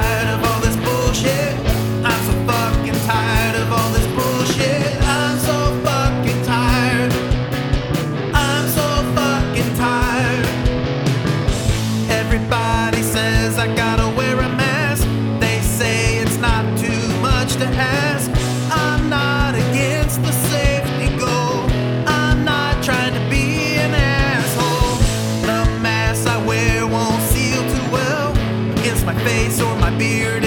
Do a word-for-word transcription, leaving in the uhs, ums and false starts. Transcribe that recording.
tired of all this bullshit. I'm so fucking tired of all this bullshit. I'm so fucking tired. I'm so fucking tired. Everybody says I gotta wear a mask. They say it's not too much to ask. I'm not against the safety goal. I'm not trying to be an asshole. The mask I wear won't seal too well against my face or my beard